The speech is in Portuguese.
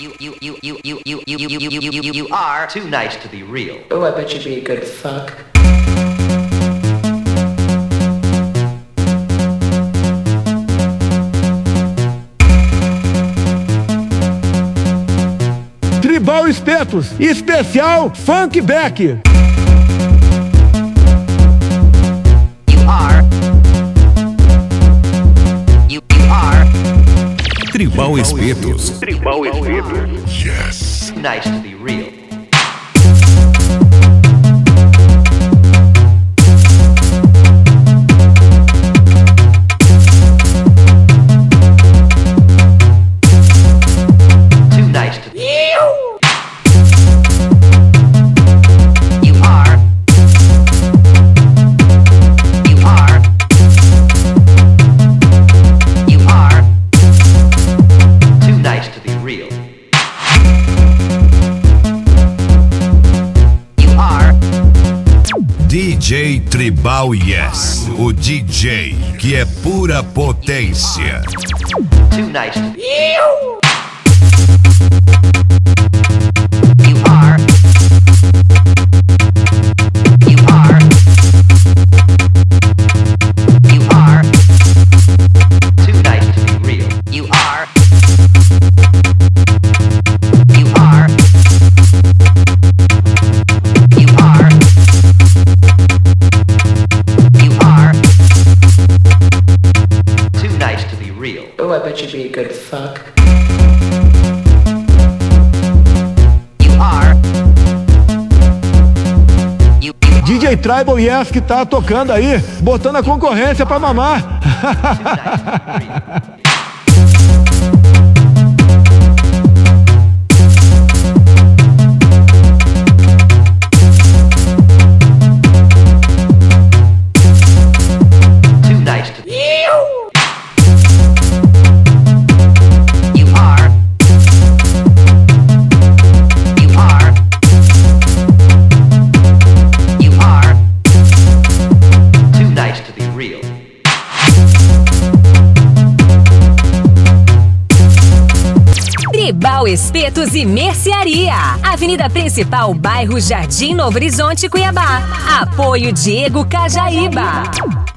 You are too nice to be real. Oh, I bet you'd be a good fuck. Tribal Espetos, especial Funk Back. Tribal Espetos. Tribal Espetos. Yes. Nice to be real. Too nice to be real. You are. You are. You are. Too nice to be real. You are. DJ Tribal Yes. O DJ que é pura potência. Too nice to be real. You are. You are. You are. Too nice to be real. You are. You are. You are. You are. Too nice to be real. Oh, I bet you'd be a good fuck. You are. You DJ Tribal Yes que tá tocando aí, botando a concorrência pra mamar. too nice to be real. You are. You are. You are. Too nice to be real. Tribal Espetos e Mercearia. Avenida Principal, bairro Jardim Novo Horizonte, Cuiabá. Apoio Diego Cajaíba.